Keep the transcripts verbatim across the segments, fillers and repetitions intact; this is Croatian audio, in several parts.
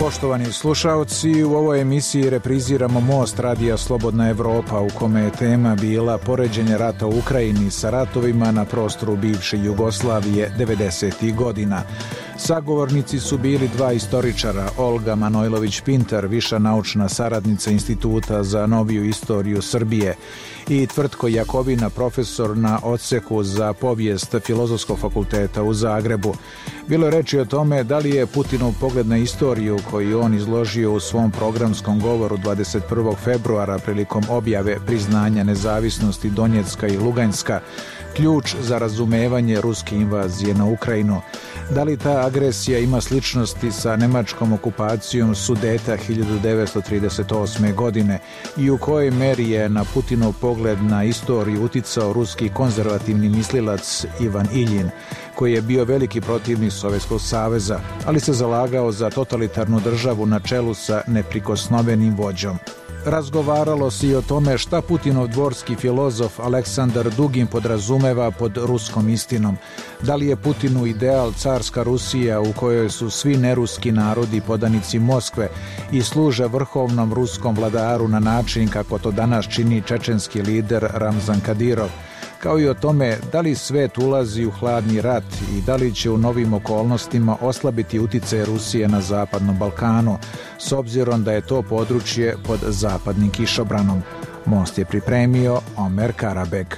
Poštovani slušaoci, u ovoj emisiji repriziramo Most radija Slobodna Evropa, u kome je tema bila poređenje rata u Ukrajini sa ratovima na prostoru bivše Jugoslavije devedesetih godina. Sagovornici su bili dva istoričara, Olga Manojlović-Pintar, viša naučna saradnica Instituta za noviju istoriju Srbije, i Tvrtko Jakovina, profesor na odseku za povijest Filozofskog fakulteta u Zagrebu. Bilo je reči o tome da li je Putinov pogled na istoriju koji on izložio u svom programskom govoru dvadeset prvog februara prilikom objave priznanja nezavisnosti Donjecka i Luganjska ključ za razumevanje ruske invazije na Ukrajinu. Da li ta agresija ima sličnosti sa nemačkom okupacijom Sudeta hiljadu devetsto trideset osme. godine i u kojoj meri je na Putinov pogled na istoriju uticao ruski konzervativni mislilac Ivan Iljin, koji je bio veliki protivnik Sovjetskog saveza, ali se zalagao za totalitarnu državu na čelu sa neprikosnovenim vođom. Razgovaralo se i o tome šta Putinov dvorski filozof Aleksandar Dugin podrazumeva pod ruskom istinom. Da li je Putinu ideal carska Rusija u kojoj su svi neruski narodi podanici Moskve i služe vrhovnom ruskom vladaru na način kako to danas čini čečenski lider Ramzan Kadirov, kao i o tome da li svet ulazi u hladni rat i da li će u novim okolnostima oslabiti uticaj Rusije na Zapadnom Balkanu, s obzirom da je to područje pod zapadnim kišobranom. Most je pripremio Omer Karabek.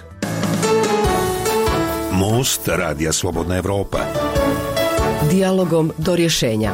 Most radija Slobodna Evropa. Dijalogom do rješenja.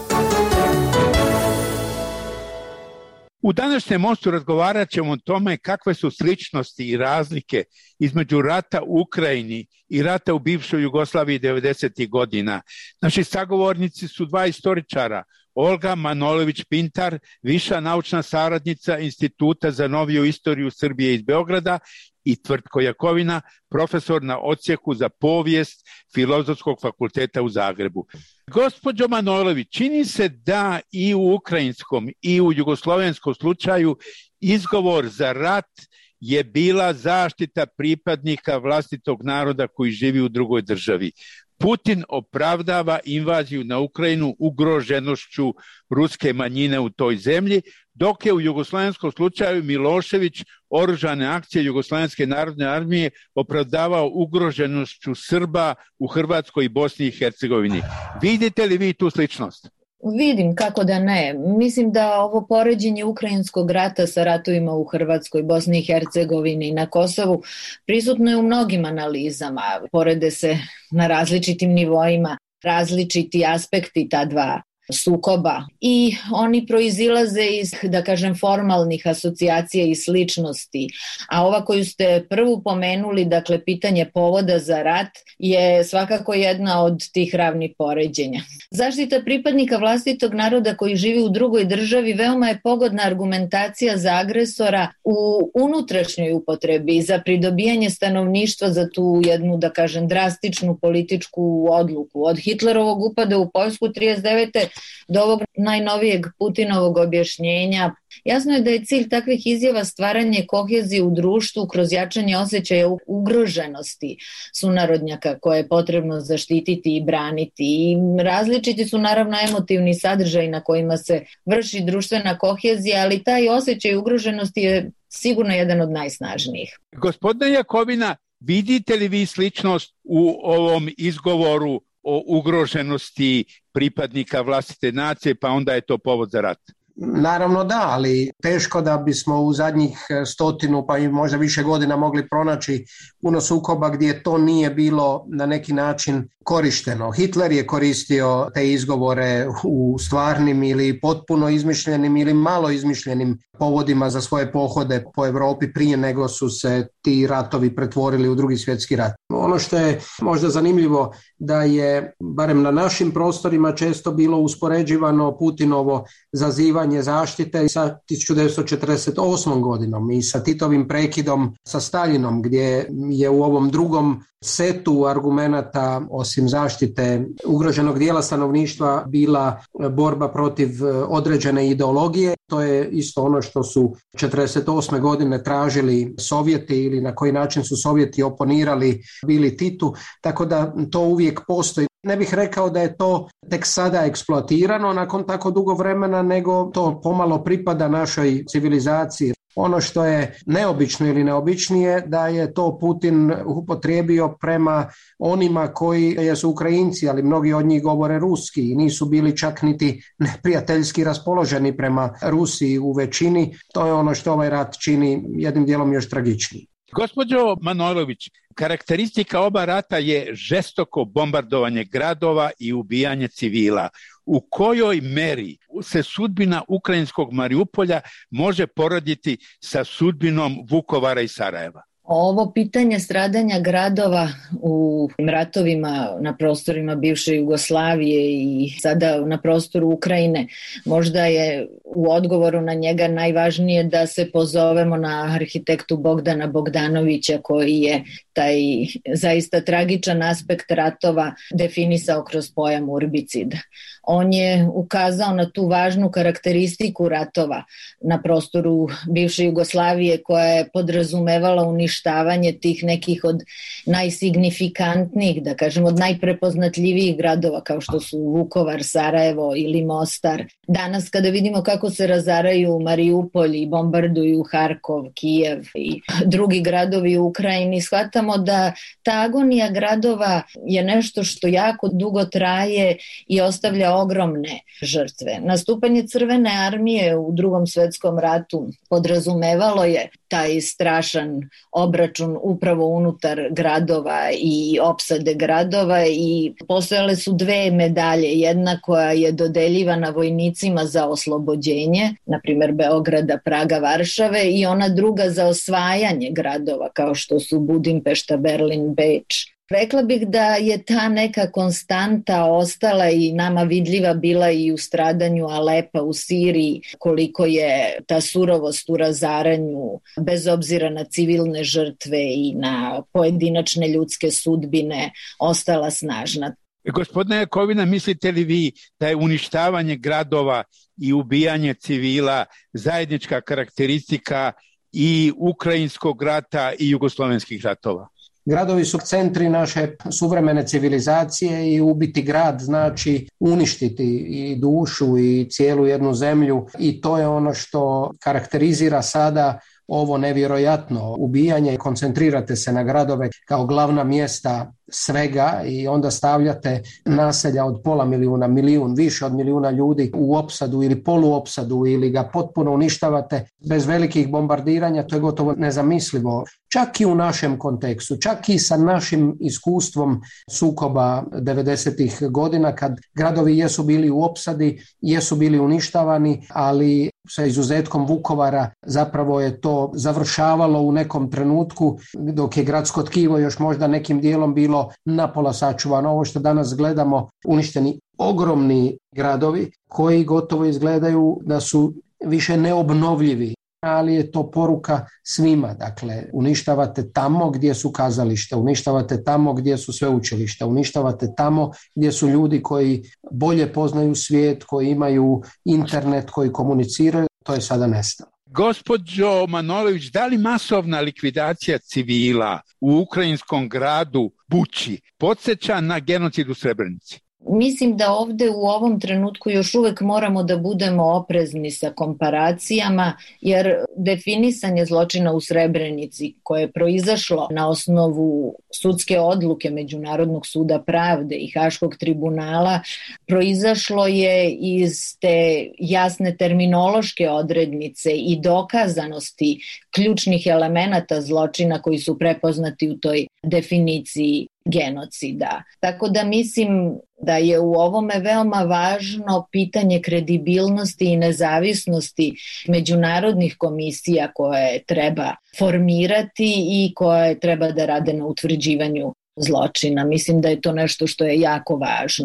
U današnjem mostu razgovarat ćemo o tome kakve su sličnosti i razlike između rata u Ukrajini i rata u bivšoj Jugoslaviji devedesetih godina. Naši sagovornici su dva istoričara, Olga Manojlović-Pintar, viša naučna saradnica Instituta za noviju istoriju Srbije iz Beograda, i Tvrtko Jakovina, profesor na odsjeku za povijest Filozofskog fakulteta u Zagrebu. Gospođo Manojlović, čini se da i u ukrajinskom i u jugoslovenskom slučaju izgovor za rat je bila zaštita pripadnika vlastitog naroda koji živi u drugoj državi. Putin opravdava invaziju na Ukrajinu ugroženošću ruske manjine u toj zemlji, dok je u jugoslavenskom slučaju Milošević oružane akcije Jugoslovenske narodne armije opravdavao ugroženošću Srba u Hrvatskoj i Bosni i Hercegovini. Vidite li vi tu sličnost? Vidim, kako da ne. Mislim da ovo poređenje ukrajinskog rata sa ratovima u Hrvatskoj, Bosni i Hercegovini i na Kosovu prisutno je u mnogim analizama. Porede se na različitim nivoima, različiti aspekti ta dva sukoba i oni proizilaze iz, da kažem, formalnih asocijacija i sličnosti. A ova koju ste prvu pomenuli, dakle pitanje povoda za rat, je svakako jedna od tih ravnih poređenja. Zaštita pripadnika vlastitog naroda koji živi u drugoj državi veoma je pogodna argumentacija za agresora u unutrašnjoj upotrebi za pridobijanje stanovništva za tu jednu, da kažem, drastičnu političku odluku. Od Hitlerovog upada u Poljsku trideset devete do ovog najnovijeg Putinovog objašnjenja. Jasno je da je cilj takvih izjava stvaranje kohezije u društvu kroz jačanje osjećaja ugroženosti sunarodnjaka koje je potrebno zaštititi i braniti. I različiti su naravno emotivni sadržaj na kojima se vrši društvena kohezija, ali taj osjećaj ugroženosti je sigurno jedan od najsnažnijih. Gospodine Jakovina, vidite li vi sličnost u ovom izgovoru o ugroženosti pripadnika vlastite nacije, pa onda je to povod za rat? Naravno da, ali teško da bismo u zadnjih stotinu pa i možda više godina mogli pronaći puno sukoba gdje to nije bilo na neki način korišteno. Hitler je koristio te izgovore u stvarnim ili potpuno izmišljenim ili malo izmišljenim povodima za svoje pohode po Europi prije nego su se ti ratovi pretvorili u Drugi svjetski rat. Ono što je možda zanimljivo da je, barem na našim prostorima, često bilo uspoređivano Putinovo zazivanje zaštite sa tisuću devetsto četrdeset osmom godinom i sa Titovim prekidom sa Staljinom, gdje je u ovom drugom setu argumenata, osim zaštite ugroženog dijela stanovništva, bila borba protiv određene ideologije. To je isto ono što su četrdeset osme godine tražili Sovjeti ili na koji način su Sovjeti oponirali bili Titu, tako da to uvijek postoji. Ne bih rekao da je to tek sada eksploatirano nakon tako dugo vremena, nego to pomalo pripada našoj civilizaciji. Ono što je neobično ili neobičnije da je to Putin upotrijebio prema onima koji su Ukrajinci, ali mnogi od njih govore ruski i nisu bili čak niti neprijateljski raspoloženi prema Rusiji u većini. To je ono što ovaj rat čini jednim dijelom još tragičniji. Gospođo Manojlović, karakteristika oba rata je žestoko bombardovanje gradova i ubijanje civila. U kojoj meri se sudbina ukrajinskog Mariupolja može porediti sa sudbinom Vukovara i Sarajeva? Ovo pitanje stradanja gradova u ratovima na prostorima bivše Jugoslavije i sada na prostoru Ukrajine, možda je u odgovoru na njega najvažnije da se pozovemo na arhitektu Bogdana Bogdanovića, koji je taj zaista tragičan aspekt ratova definisao kroz pojam urbicida. On je ukazao na tu važnu karakteristiku ratova na prostoru bivše Jugoslavije koja je podrazumevala uništavanje tih nekih od najsignifikantnijih, da kažem od najprepoznatljivijih gradova kao što su Vukovar, Sarajevo ili Mostar. Danas kada vidimo kako se razaraju Mariupolj i bombarduju Harkov, Kijev i drugi gradovi u Ukrajini, shvatamo da ta agonija gradova je nešto što jako dugo traje i ostavlja ogromne žrtve. Nastupanje Crvene armije u Drugom svetskom ratu podrazumevalo je taj strašan obračun upravo unutar gradova i opsade gradova i postojale su dve medalje, jedna koja je dodeljivana vojnicima za oslobođenje, na primjer Beograda, Praga, Varšave, i ona druga za osvajanje gradova kao što su Budimpešta, Berlin, Beč. Rekla bih da je ta neka konstanta ostala i nama vidljiva bila i u stradanju Alepa u Siriji, koliko je ta surovost u razaranju, bez obzira na civilne žrtve i na pojedinačne ljudske sudbine, ostala snažna. Gospodine Jakovina, mislite li vi da je uništavanje gradova i ubijanje civila zajednička karakteristika i ukrajinskog rata i jugoslovenskih ratova? Gradovi su centri naše suvremene civilizacije i ubiti grad znači uništiti i dušu i cijelu jednu zemlju, i to je ono što karakterizira sada ovo nevjerojatno ubijanje. Koncentrirate se na gradove kao glavna mjesta svega i onda stavljate naselja od pola milijuna, milijun, više od milijuna ljudi u opsadu ili poluopsadu ili ga potpuno uništavate bez velikih bombardiranja. To je gotovo nezamislivo. Čak i u našem kontekstu, čak i sa našim iskustvom sukoba devedesetih godina, kad gradovi jesu bili u opsadi, jesu bili uništavani, ali sa izuzetkom Vukovara zapravo je to završavalo u nekom trenutku, dok je gradsko tkivo još možda nekim dijelom bilo napola sačuvano. Ovo što danas gledamo, uništeni ogromni gradovi koji gotovo izgledaju da su više neobnovljivi, ali je to poruka svima. Dakle, uništavate tamo gdje su kazališta, uništavate tamo gdje su sveučilišta, uništavate tamo gdje su ljudi koji bolje poznaju svijet, koji imaju internet, koji komuniciraju. To je sada nestalo. Gospođo Manojlović, da li masovna likvidacija civila u ukrajinskom gradu Buči podsjeća na genocid u Srebrenici? Mislim da ovdje u ovom trenutku još uvijek moramo da budemo oprezni sa komparacijama, jer definisanje zločina u Srebrenici koje je proizašlo na osnovu sudske odluke Međunarodnog suda pravde i Haškog tribunala proizašlo je iz te jasne terminološke odrednice i dokazanosti ključnih elemenata zločina koji su prepoznati u toj definiciji genocida. Tako da mislim da je u ovome veoma važno pitanje kredibilnosti i nezavisnosti međunarodnih komisija koje treba formirati i koje treba da rade na utvrđivanju zločina. Mislim da je to nešto što je jako važno.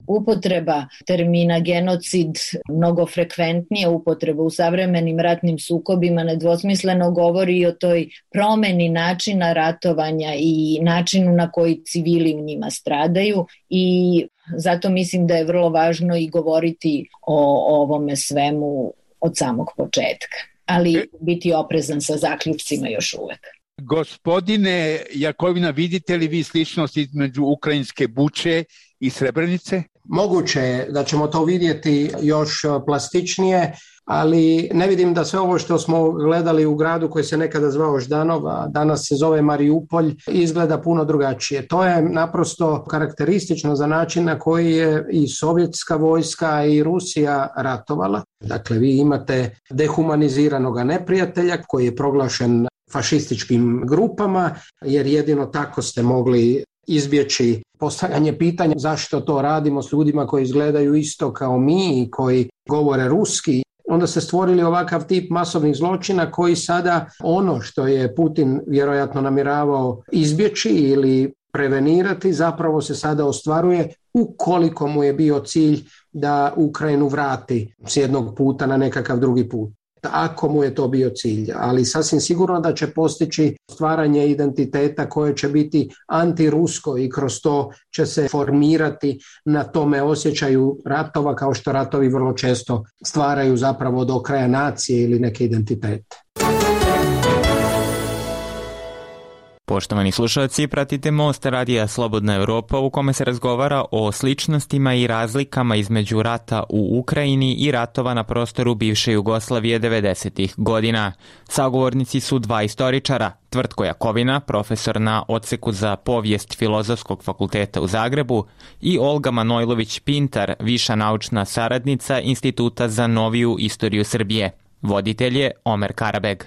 upotreba termina genocid mnogo frekventnija upotreba u savremenim ratnim sukobima nedvosmisleno govori o toj promeni načina ratovanja i načinu na koji civili u njima stradaju i zato mislim da je vrlo važno i govoriti o ovome svemu od samog početka, ali biti oprezan sa zaključcima još uvek. Gospodine Jakovina, vidite li vi sličnost između ukrajinske Buče i Srebrenice? Moguće je da ćemo to vidjeti još plastičnije, ali ne vidim da sve ovo što smo gledali u gradu koji se nekada zvao Ždanov, a danas se zove Mariupolj, izgleda puno drugačije. To je naprosto karakteristično za način na koji je i sovjetska vojska i Rusija ratovala. Dakle, vi imate dehumaniziranog neprijatelja koji je proglašen fašističkim grupama, jer jedino tako ste mogli izbjeći postavljanje pitanja zašto to radimo s ljudima koji izgledaju isto kao mi i koji govore ruski. Onda se stvorili ovakav tip masovnih zločina koji sada ono što je Putin vjerojatno namjeravao izbjeći ili prevenirati zapravo se sada ostvaruje ukoliko mu je bio cilj da Ukrajinu vrati s jednog puta na nekakav drugi put. Ako mu je to bio cilj, ali sasvim sigurno da će postići stvaranje identiteta koje će biti antirusko i kroz to će se formirati na tome osjećaju ratova, kao što ratovi vrlo često stvaraju zapravo do kraja nacije ili neke identitete. Poštovani slušalci, pratite Most radija Slobodna Europa u kome se razgovara o sličnostima i razlikama između rata u Ukrajini i ratova na prostoru bivše Jugoslavije devedesetih godina. Sagovornici su dva istoričara, Tvrtko Jakovina, profesor na odseku za povijest Filozofskog fakulteta u Zagrebu, i Olga Manojlović-Pintar, viša naučna saradnica Instituta za noviju istoriju Srbije. Voditelj je Omer Karabeg.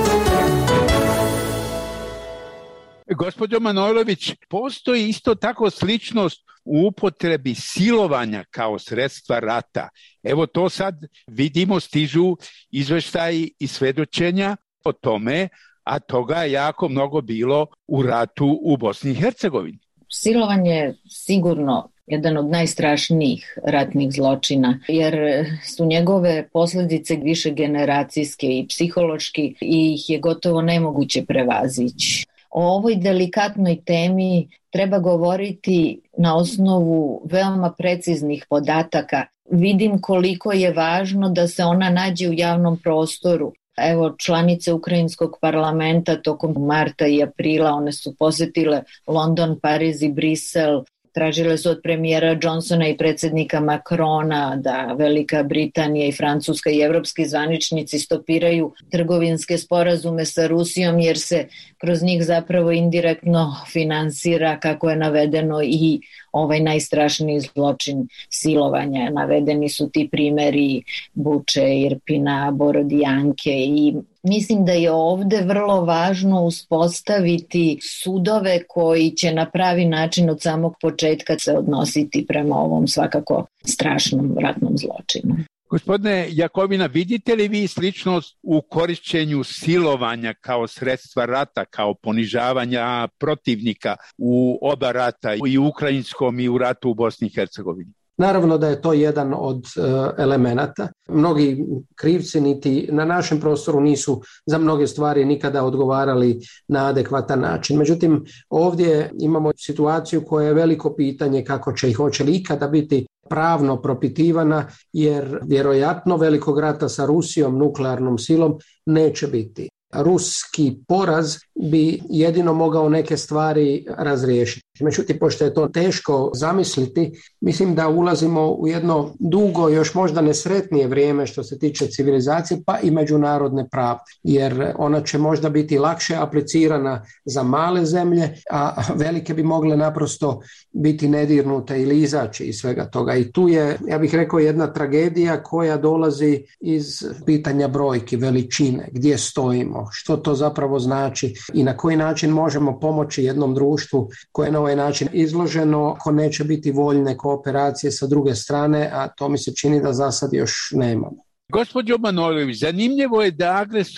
Gospođo Manojlović, postoji isto tako sličnost u upotrebi silovanja kao sredstva rata. Evo to sad vidimo, stižu izveštaji i svedočenja o tome, a toga je jako mnogo bilo u ratu u Bosni i Hercegovini. Silovanje je sigurno jedan od najstrašnijih ratnih zločina, jer su njegove posljedice više generacijske i psihološki i ih je gotovo nemoguće prevazići. O ovoj delikatnoj temi treba govoriti na osnovu veoma preciznih podataka. Vidim koliko je važno da se ona nađe u javnom prostoru. Evo, članice Ukrajinskog parlamenta tokom marta i aprila, one su posjetile London, Pariz i Brisel. Tražile su od premijera Johnsona i predsjednika Macrona da Velika Britanija i Francuska i evropski zvaničnici stopiraju trgovinske sporazume sa Rusijom, jer se kroz njih zapravo indirektno finansira, kako je navedeno, i ovaj najstrašniji zločin silovanja. Navedeni su ti primjeri Buče, Irpina, Borodijanke i mislim da je ovdje vrlo važno uspostaviti sudove koji će na pravi način od samog početka se odnositi prema ovom svakako strašnom ratnom zločinu. Gospodine Jakovina, vidite li vi sličnost u korišćenju silovanja kao sredstva rata, kao ponižavanja protivnika u oba rata, i u ukrajinskom i u ratu u Bosni i Hercegovini? Naravno da je to jedan od uh, elemenata. Mnogi krivci niti na našem prostoru nisu za mnoge stvari nikada odgovarali na adekvatan način. Međutim, ovdje imamo situaciju koja je veliko pitanje kako će i hoće li ikada biti pravno propitivana, jer vjerojatno velikog rata sa Rusijom, nuklearnom silom, neće biti. Ruski poraz bi jedino mogao neke stvari razriješiti. Međutim, pošto je to teško zamisliti, mislim da ulazimo u jedno dugo, još možda nesretnije vrijeme što se tiče civilizacije, pa i međunarodne pravde, jer ona će možda biti lakše aplicirana za male zemlje, a velike bi mogle naprosto biti nedirnute ili izaći iz svega toga. I tu je, ja bih rekao, jedna tragedija koja dolazi iz pitanja brojki, veličine, gdje stojimo, što to zapravo znači i na koji način možemo pomoći jednom društvu koje je na ovaj način izloženo, ako neće biti voljne kooperacije sa druge strane, a to mi se čini da za sad još nemamo. Gospođo Manojlović, zanimljivo je da agresor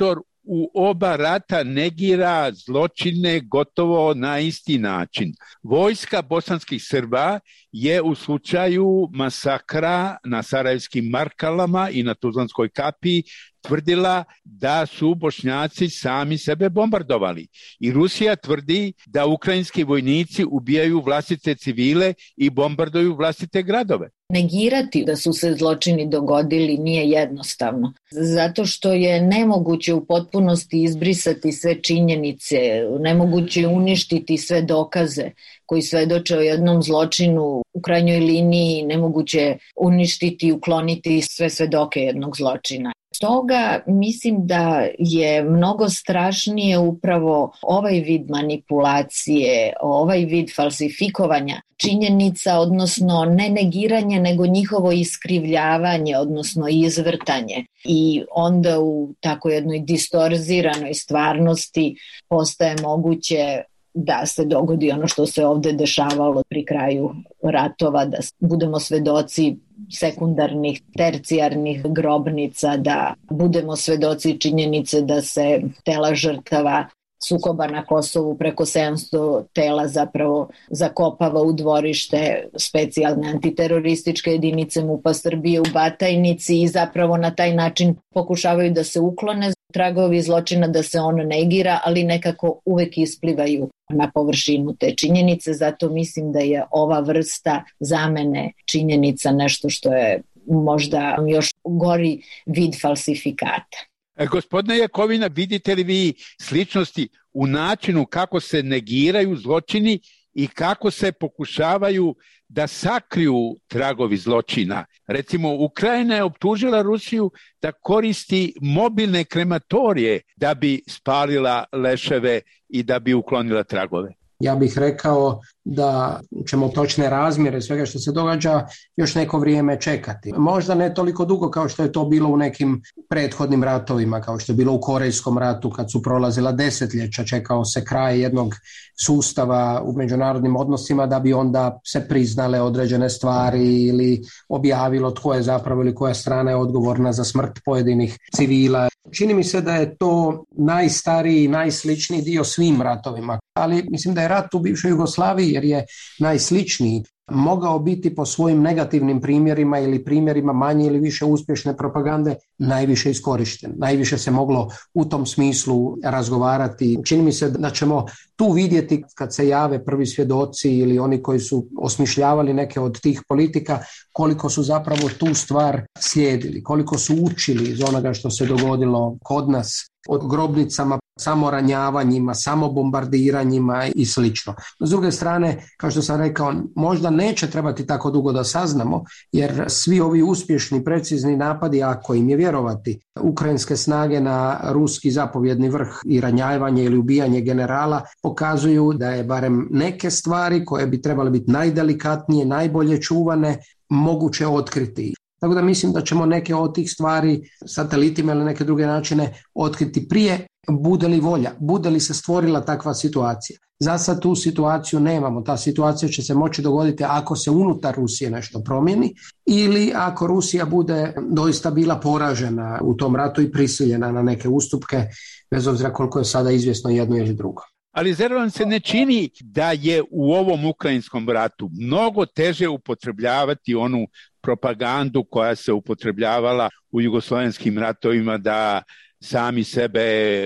u oba rata negira zločine gotovo na isti način. Vojska bosanskih Srba je u slučaju masakra na Sarajevskim Markalama i na Tuzlanskoj kapiji tvrdila da su Bošnjaci sami sebe bombardovali. I Rusija tvrdi da ukrajinski vojnici ubijaju vlastite civile i bombarduju vlastite gradove. Negirati da su se zločini dogodili nije jednostavno, zato što je nemoguće u potpunosti izbrisati sve činjenice, nemoguće je uništiti sve dokaze koji svedoče o jednom zločinu. U krajnjoj liniji nemoguće je uništiti i ukloniti sve svedoke jednog zločina. Stoga mislim da je mnogo strašnije upravo ovaj vid manipulacije, ovaj vid falsifikovanja činjenica, odnosno ne negiranje, nego njihovo iskrivljavanje, odnosno izvrtanje. I onda u tako jednoj distorziranoj stvarnosti postaje moguće da se dogodi ono što se ovde dešavalo pri kraju ratova, da budemo svedoci sekundarnih, tercijarnih grobnica, da budemo svedoci činjenice da se tela žrtava sukoba na Kosovu, preko sedamsto tela zapravo zakopava u dvorište specijalne antiterorističke jedinice MUP-a Srbije u Batajnici i zapravo na taj način pokušavaju da se uklone tragovi zločina, da se on negira, ali nekako uvek isplivaju na površinu te činjenice. Zato mislim da je ova vrsta zamene činjenica nešto što je možda još gori vid falsifikata. E, gospodine Jakovina, vidite li vi sličnosti u načinu kako se negiraju zločini i kako se pokušavaju da sakriju tragovi zločina? Recimo, Ukrajina je optužila Rusiju da koristi mobilne krematorije da bi spalila leševe i da bi uklonila tragove. Ja bih rekao da ćemo točne razmjere svega što se događa još neko vrijeme čekati. Možda ne toliko dugo kao što je to bilo u nekim prethodnim ratovima, kao što je bilo u Korejskom ratu kad su prolazila desetljeća, čekao se kraj jednog sustava u međunarodnim odnosima da bi onda se priznale određene stvari ili objavilo tko je zapravo ili koja strana je odgovorna za smrt pojedinih civila. Čini mi se da je to najstariji, najsličniji dio svim ratovima, ali mislim da je rat u bivšoj Jugoslaviji, jer je najsličniji, mogao biti po svojim negativnim primjerima ili primjerima manje ili više uspješne propagande najviše iskorišten. Najviše se moglo u tom smislu razgovarati. Čini mi se da ćemo tu vidjeti kad se jave prvi svjedoci ili oni koji su osmišljavali neke od tih politika, koliko su zapravo tu stvar slijedili, koliko su učili iz onoga što se dogodilo kod nas, od grobnicama, samoranjavanjima, samobombardiranjima i slično. S druge strane, kao što sam rekao, možda neće trebati tako dugo da saznamo, jer svi ovi uspješni, precizni napadi, ako im je vjerovati, ukrajinske snage na ruski zapovjedni vrh i ranjavanje ili ubijanje generala pokazuju da je barem neke stvari koje bi trebale biti najdelikatnije, najbolje čuvane, moguće otkriti. Tako da mislim da ćemo neke od tih stvari satelitima ili neke druge načine otkriti prije, bude li volja, bude li se stvorila takva situacija. Za sad tu situaciju nemamo. Ta situacija će se moći dogoditi ako se unutar Rusije nešto promijeni ili ako Rusija bude doista bila poražena u tom ratu i prisiljena na neke ustupke, bez obzira koliko je sada izvjesno jedno ili drugo. Ali zar vam se ne čini da je u ovom ukrajinskom ratu mnogo teže upotrebljavati onu propagandu koja se upotrebljavala u jugoslovenskim ratovima, da sami sebe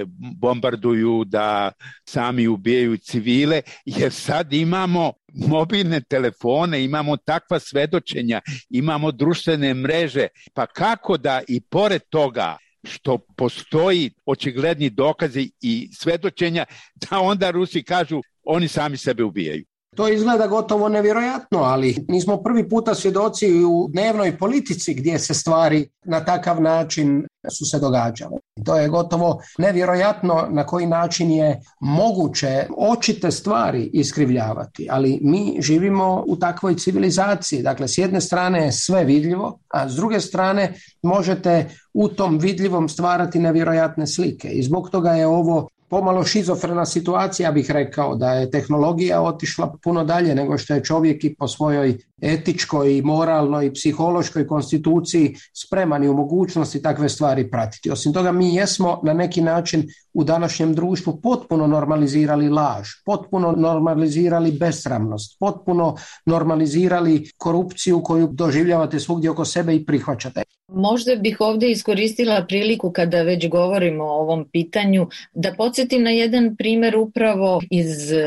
bombarduju, da sami ubijaju civile, jer sad imamo mobilne telefone, imamo takva svedočenja, imamo društvene mreže, pa kako da i pored toga što postoji očigledni dokazi i svedočenja, da onda Rusi kažu oni sami sebe ubijaju. To izgleda gotovo nevjerojatno, ali nismo prvi puta svjedoci u dnevnoj politici gdje se stvari na takav način su se događale. To je gotovo nevjerojatno na koji način je moguće očite stvari iskrivljavati, ali mi živimo u takvoj civilizaciji. Dakle, s jedne strane je sve vidljivo, a s druge strane možete u tom vidljivom stvarati nevjerojatne slike. I zbog toga je ovo pomalo šizofrena situacija, bih rekao, da je tehnologija otišla puno dalje nego što je čovjek i po svojoj etičkoj, moralnoj i psihološkoj konstituciji spreman i u mogućnosti takve stvari pratiti. Osim toga, mi jesmo na neki način u današnjem društvu potpuno normalizirali laž, potpuno normalizirali besramnost, potpuno normalizirali korupciju koju doživljavate svugdje oko sebe i prihvaćate. Možda bih ovdje iskoristila priliku kada već govorimo o ovom pitanju da podsjetim na jedan primjer upravo iz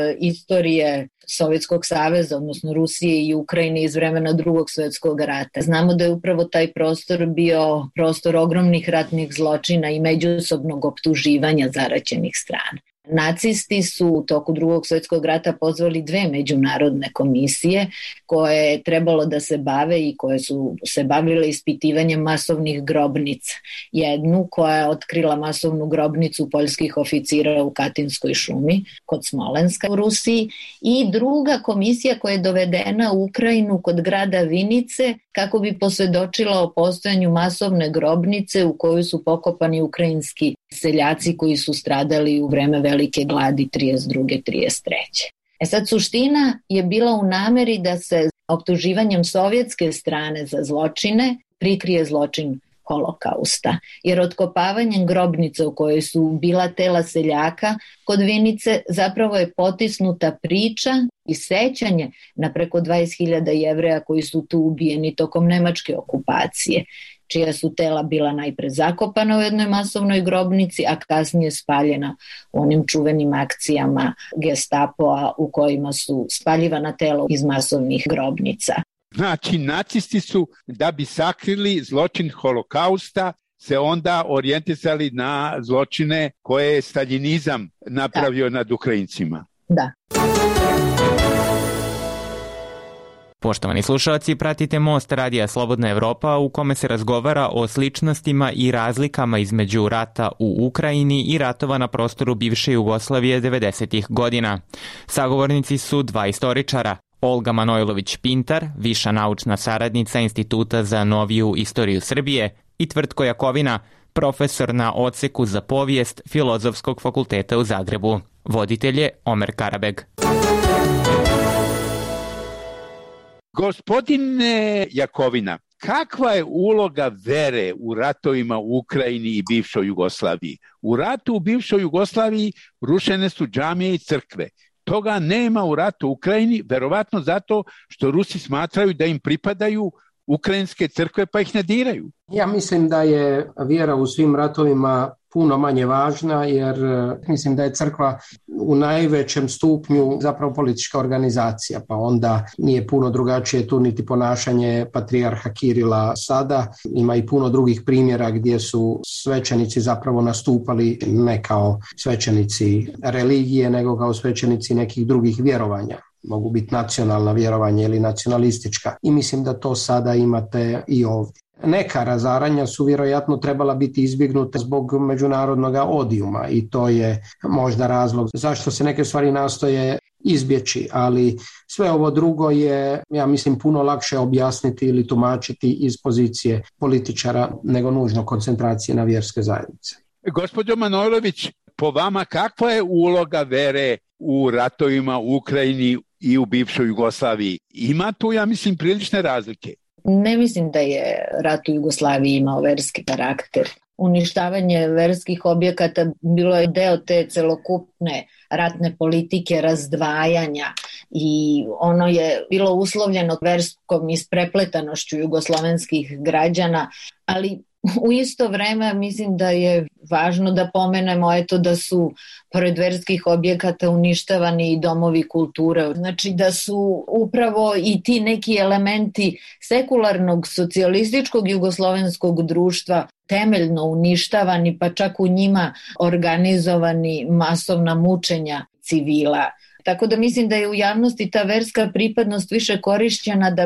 istorije Sovjetskog saveza, odnosno Rusije i Ukrajine iz vremena Drugog svjetskog rata. Znamo da je upravo taj prostor bio prostor ogromnih ratnih zločina i međusobnog optuživanja zaraćenih strana. Nacisti su u toku Drugog svjetskog rata pozvali dve međunarodne komisije koje je trebalo da se bave i koje su se bavile ispitivanjem masovnih grobnica. Jednu koja je otkrila masovnu grobnicu poljskih oficira u Katinskoj šumi kod Smolenska u Rusiji i druga komisija koja je dovedena u Ukrajinu kod grada Vinice kako bi posvjedočila o postojanju masovne grobnice u kojoj su pokopani ukrajinski seljaci koji su stradali u vreme velike gladi trideset druge trideset treće E sad, suština je bila u nameri da se optuživanjem sovjetske strane za zločine prikrije zločin Holokausta, jer otkopavanjem grobnice u kojoj su bila tela seljaka kod Vinice zapravo je potisnuta priča i sećanje na preko dvadeset hiljada Jevreja koji su tu ubijeni tokom nemačke okupacije, čija su tela bila najpre zakopana u jednoj masovnoj grobnici, a kasnije spaljena u onim čuvenim akcijama Gestapoa u kojima su spaljivana tela iz masovnih grobnica. Znači, nacisti su, da bi sakrili zločin Holokausta, se onda orijentisali na zločine koje je staljinizam napravio da. nad Ukrajincima. Da. Poštovani slušalci, pratite Most Radija Slobodna Evropa u kome se razgovara o sličnostima i razlikama između rata u Ukrajini i ratova na prostoru bivše Jugoslavije devedesetih godina. Sagovornici su dva istoričara. Olga Manojlović-Pintar, viša naučna saradnica Instituta za noviju istoriju Srbije, i Tvrtko Jakovina, profesor na odseku za povijest Filozofskog fakulteta u Zagrebu. Voditelj je Omer Karabeg. Gospodine Jakovina, kakva je uloga vere u ratovima u Ukrajini i bivšoj Jugoslaviji? U ratu u bivšoj Jugoslaviji rušene su džamije i crkve. Toga nema u ratu u Ukrajini, verovatno zato što Rusi smatraju da im pripadaju ukrajinske crkve pa ih ne diraju. Ja mislim da je vjera u svim ratovima puno manje važna, jer mislim da je crkva u najvećem stupnju zapravo politička organizacija, pa onda nije puno drugačije tu niti ponašanje patrijarha Kirila sada. Ima i puno drugih primjera gdje su svećenici zapravo nastupali ne kao svećenici religije, nego kao svećenici nekih drugih vjerovanja. Mogu biti nacionalna vjerovanja ili nacionalistička. I mislim da to sada imate i ovdje. Neka razaranja su vjerojatno trebala biti izbjegnuta zbog međunarodnog odijuma i to je možda razlog zašto se neke stvari nastoje izbjeći, ali sve ovo drugo je, ja mislim, puno lakše objasniti ili tumačiti iz pozicije političara nego nužno koncentracije na vjerske zajednice. Gospođo Manojlović, po vama kakva je uloga vere u ratovima u Ukrajini i u bivšoj Jugoslaviji? Ima tu, ja mislim, prilične razlike. Ne mislim da je rat u Jugoslaviji imao verski karakter. Uništavanje verskih objekata bilo je deo te celokupne ratne politike razdvajanja i ono je bilo uslovljeno verskom isprepletanošću jugoslovenskih građana, ali u isto vreme mislim da je važno da pomenemo eto da su pored verskih objekata uništavani i domovi kulture. Znači da su upravo i ti neki elementi sekularnog socijalističkog jugoslovenskog društva temeljno uništavani, pa čak u njima organizovani masovna mučenja civila. Tako da mislim da je u javnosti ta verska pripadnost više korišćena da bi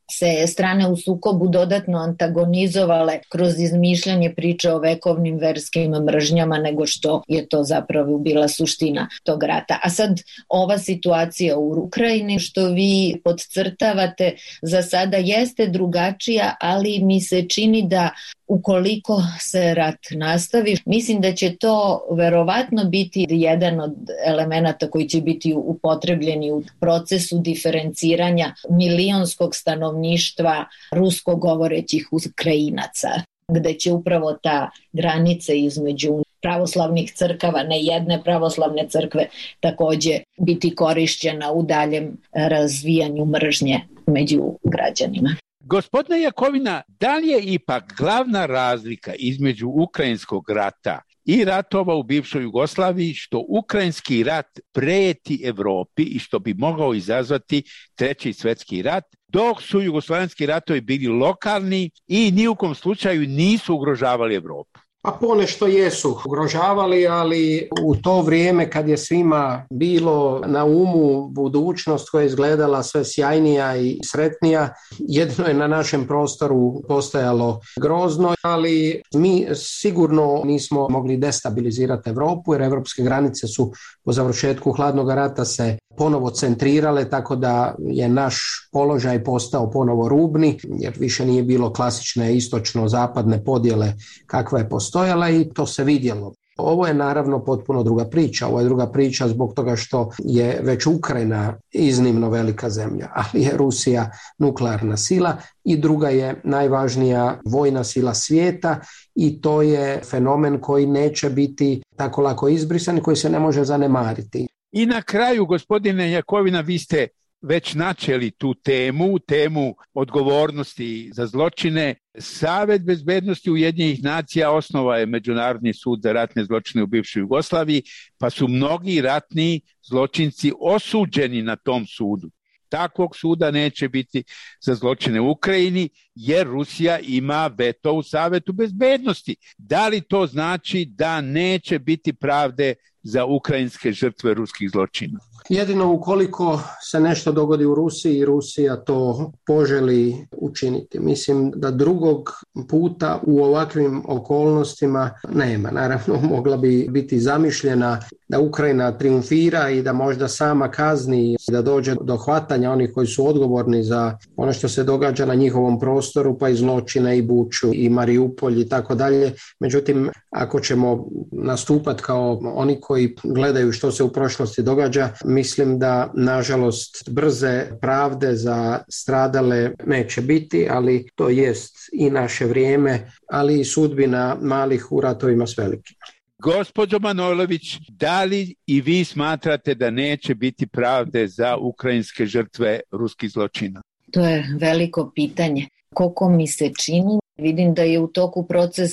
se strane u sukobu dodatno antagonizovale kroz izmišljanje priče o vekovnim verskim mržnjama nego što je to zapravo bila suština tog rata. A sad ova situacija u Ukrajini što vi podcrtavate za sada jeste drugačija, ali mi se čini da ukoliko se rat nastavi, mislim da će to verovatno biti jedan od elemenata koji će biti upotrebljeni u procesu diferenciranja milionskog stanovništva rusko govorećih Ukrajinaca, gde će upravo ta granica između pravoslavnih crkava, ne jedne pravoslavne crkve, takođe biti korišćena u daljem razvijanju mržnje među građanima. Gospodine Jakovina, da li je ipak glavna razlika između ukrajinskog rata i ratova u bivšoj Jugoslaviji što ukrajinski rat preti Evropi i što bi mogao izazvati treći svjetski rat, dok su jugoslavenski ratovi bili lokalni i ni u kom slučaju nisu ugrožavali Evropu? A ponešto jesu ugrožavali, ali u to vrijeme kad je svima bilo na umu budućnost koja je izgledala sve sjajnija i sretnija, jedino je na našem prostoru postojalo grozno, ali mi sigurno nismo mogli destabilizirati Europu jer evropske granice su po završetku hladnog rata se ponovo centrirale, tako da je naš položaj postao ponovo rubni, jer više nije bilo klasične istočno-zapadne podjele kakva je postojala i to se vidjelo. Ovo je naravno potpuno druga priča. Ovo je druga priča zbog toga što je već Ukrajina iznimno velika zemlja, ali je Rusija nuklearna sila i druga je najvažnija vojna sila svijeta i to je fenomen koji neće biti tako lako izbrisan i koji se ne može zanemariti. I na kraju, gospodine Jakovina, vi ste već načeli tu temu, temu odgovornosti za zločine. Savet bezbednosti Ujedinjenih nacija osnova je Međunarodni sud za ratne zločine u bivšoj Jugoslaviji, pa su mnogi ratni zločinci osuđeni na tom sudu. Takvog suda neće biti za zločine u Ukrajini, jer Rusija ima veto u Savetu bezbednosti. Da li to znači da neće biti pravde za ukrajinske žrtve ruskih zločina? Jedino ukoliko se nešto dogodi u Rusiji i Rusija to poželi učiniti. Mislim da drugog puta u ovakvim okolnostima nema. Naravno, mogla bi biti zamišljena da Ukrajina triumfira i da možda sama kazni, da dođe do hvatanja onih koji su odgovorni za ono što se događa na njihovom prostoru, pa i zločine i Buču i Mariupolj i tako dalje. Međutim, ako ćemo nastupati kao oni koji gledaju što se u prošlosti događa, mislim da, nažalost, brze pravde za stradale neće biti, ali to jest i naše vrijeme, ali i sudbina malih u ratovima s velikima. Gospođo Manojlović, da li i vi smatrate da neće biti pravde za ukrajinske žrtve ruskih zločina? To je veliko pitanje. Koliko mi se čini, vidim da je u toku proces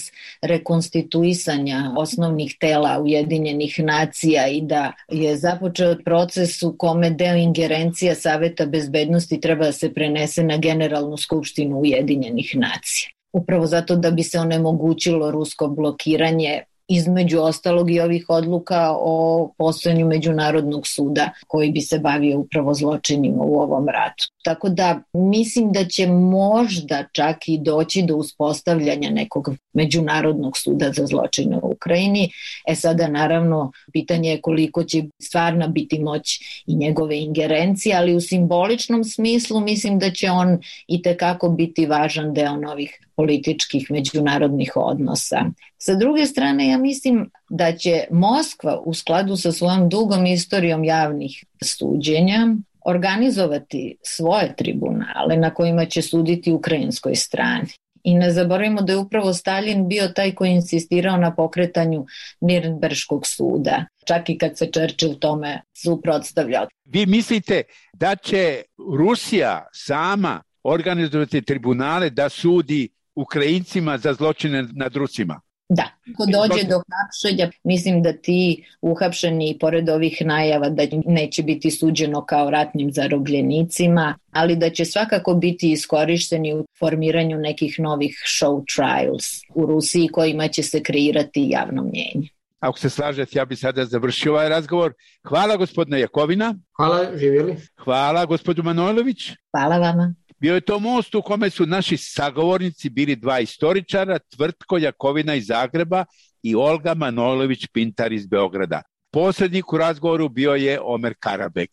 rekonstituisanja osnovnih tela Ujedinjenih nacija i da je započeo proces u kome deo ingerencija Saveta bezbednosti treba da se prenese na Generalnu skupštinu Ujedinjenih nacija. Upravo zato da bi se onemogućilo rusko blokiranje između ostalog i ovih odluka o postojanju Međunarodnog suda koji bi se bavio upravo zločinima u ovom ratu. Tako da mislim da će možda čak i doći do uspostavljanja nekog Međunarodnog suda za zločine u Ukrajini. E sada naravno pitanje je koliko će stvarno biti moć i njegove ingerencije, ali u simboličnom smislu mislim da će on itekako biti važan deo novih političkih međunarodnih odnosa. Sa druge strane, ja mislim da će Moskva u skladu sa svojom dugom istorijom javnih suđenja organizovati svoje tribunale na kojima će suditi ukrajinskoj strani. I ne zaboravimo da je upravo Stalin bio taj koji insistirao na pokretanju Nirnberškog suda, čak i kad se Churchill tome suprotstavljao. Vi mislite da će Rusija sama organizovati tribunale da sudi Ukrajincima za zločine nad Rusima? Da, ako dođe do hapšenja, mislim da ti uhapšeni, pored ovih najava da neće biti suđeno kao ratnim zarobljenicima, ali da će svakako biti iskorišteni u formiranju nekih novih show trials u Rusiji kojima će se kreirati javno mnjenje. Ako se slažete, ja bih sada završio ovaj razgovor. Hvala gospodina Jakovina. Hvala, živjeli. Hvala gospođu Manojlović. Hvala vama. Bio je to most u kome su naši sagovornici bili dva istoričara, Tvrtko Jakovina iz Zagreba i Olga Manojlović-Pintar iz Beograda. Posrednik u razgovoru bio je Omer Karabek.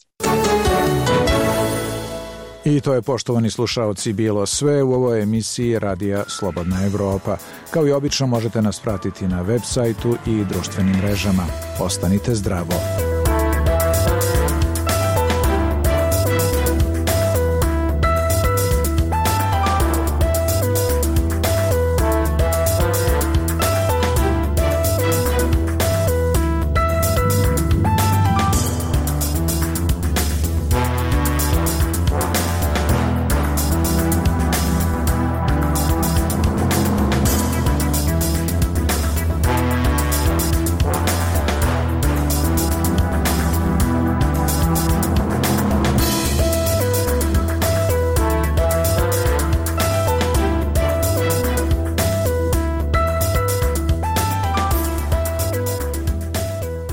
I to je, poštovani slušaoci, bilo sve u ovoj emisiji Radija Slobodna Evropa. Kao i obično možete nas pratiti na web sajtu i društvenim mrežama. Ostanite zdravo.